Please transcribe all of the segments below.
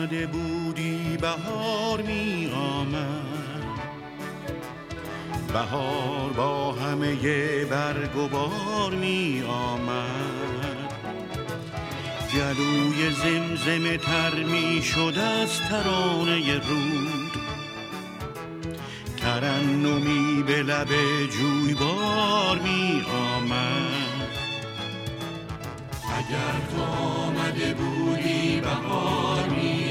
آمده بودی بهار می آمد، بهار با همه برگ و بار می آمد. گلوی زمزمه تر می شد از ترانه رود، ترنمی به لب جویبار می آمد. اگر تو آمده بودی بهار می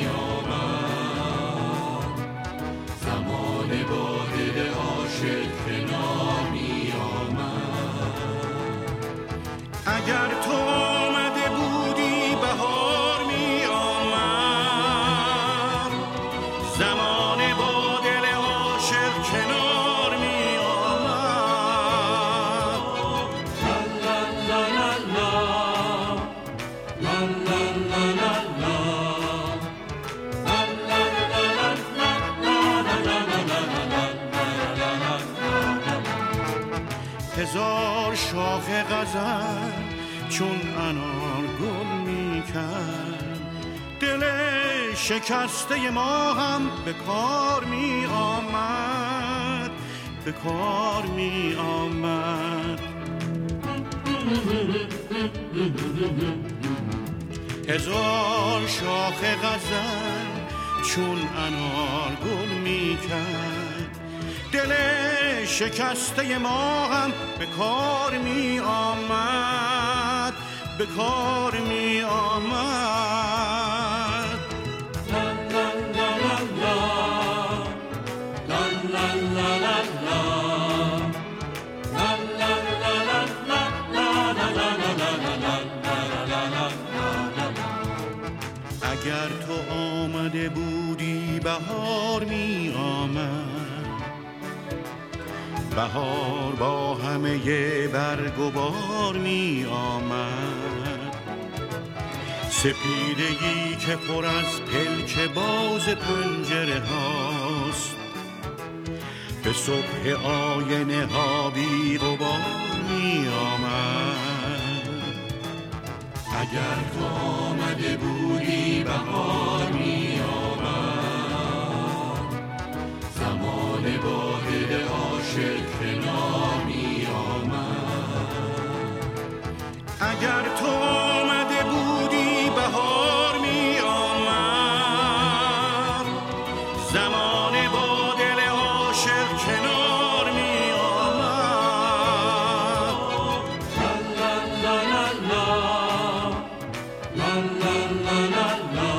آمد، زمان با دل عاشق کنار می آمد. اگر تو آمده بودی بهار می آمد، زمان با دل عاشق کنار می آمد. لا لا لا لا لا لا لا لا هزار شاخ غزل چون انار گل می کرد، دل شکسته ما هم به کار می آمد، به کار می آمد. هزار شاخ غزل چون انار گل می کرد، دل شکسته ما هم به کار می آمد، به کار می آمد. لا لا لا لا لا لا لا لا اگر تو آمده بودی بهار می آمد، بهار با همه برگ و بار می آمد. سپیدگی که پر از پلک باز پنجره هاست، به صبح آینه ها بی غبار می آمد. اگر تو آمده بودی بهار می آمد، زمان با دل عاشق کنار می آمد. اگر تو آمده بودی بهار می آمد، زمان با دل عاشق کنار می آمد. لا لا لا لا لا لا لا لا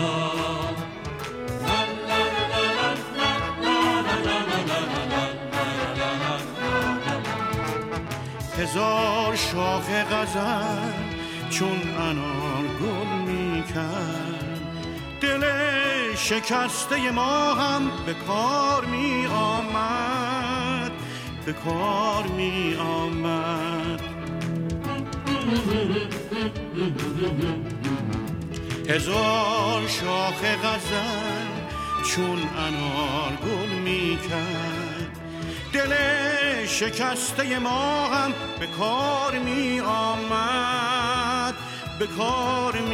هزار شاخ غزل چون انار گل می کرد، دل شکسته ما هم به کار می آمد، به کار می آمد. هزار شاخ غزل چون انار گل می کرد، دل شکسته ما هم به کار می آمد، به کار